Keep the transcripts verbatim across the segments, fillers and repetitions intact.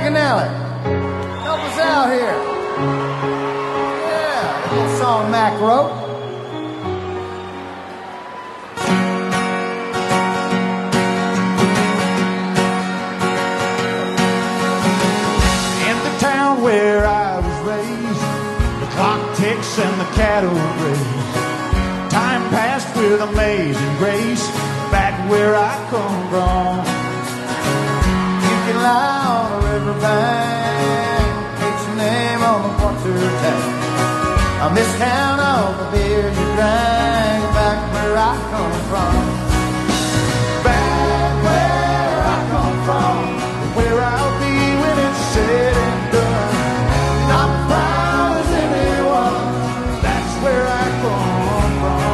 McAnally, help us out here. Yeah, a little song Mac wrote. In the town where I was raised, the clock ticks and the cattle graze. Time passed with amazing grace back where I come from. You can lie on a riverbank, paint your name on the water tank. On this town, all the beer you drank, back where I come from. Back where I come from, where I'll be when it's said and done. Not proud as anyone, that's where I come from.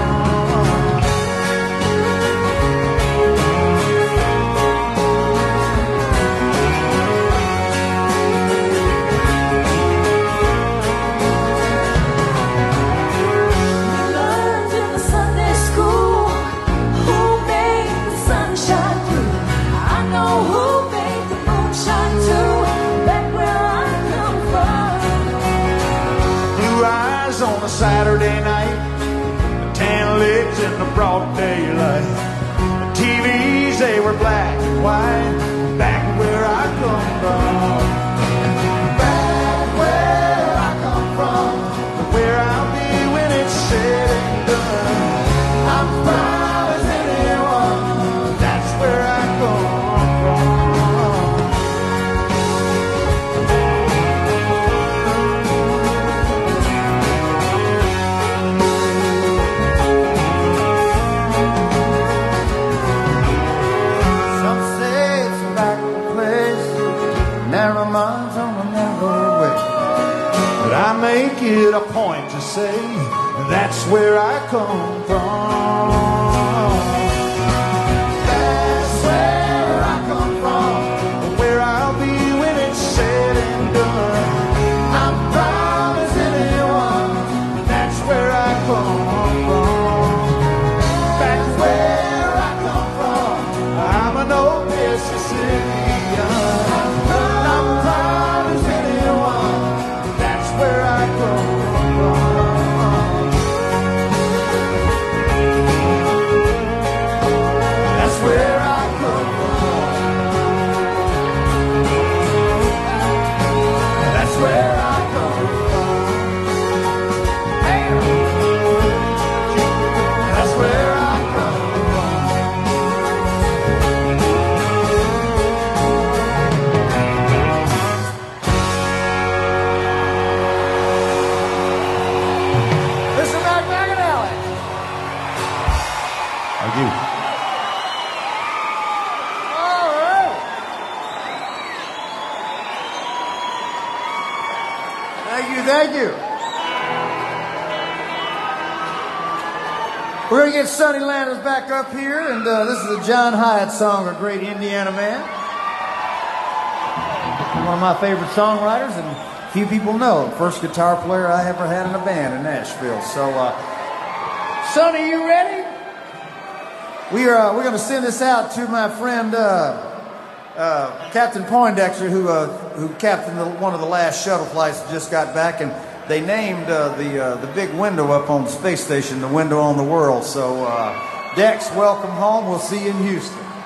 On a Saturday night, tan legs in the broad daylight. The T Vs, they were black and white, back where I come from. Back where I come from, where I'll be when it's said and done. I'm proud as anyone, that's where I come from. Narrow minds on a narrow way. But I make it a point to say that's where I come from. That's where I come from, where I'll be when it's said and done. I'm proud as anyone, that's where I come from. Back where I come from, I'm an old Mississippian. Where I come from, that's where I come from, that's where I come from, that's where I come Thank you. All right. Thank you, thank you. We're going to get Sonny Landers back up here, and uh, this is a John Hyatt song, a great Indiana man. One of my favorite songwriters, and few people know. First guitar player I ever had in a band in Nashville. So, uh, Sonny, you ready? We are uh, we're going to send this out to my friend uh, uh, Captain Poindexter, who uh, who captained the, one of the last shuttle flights that just got back, and they named uh, the uh, the big window up on the space station the window on the world. So, uh, Dex, welcome home. We'll see you in Houston.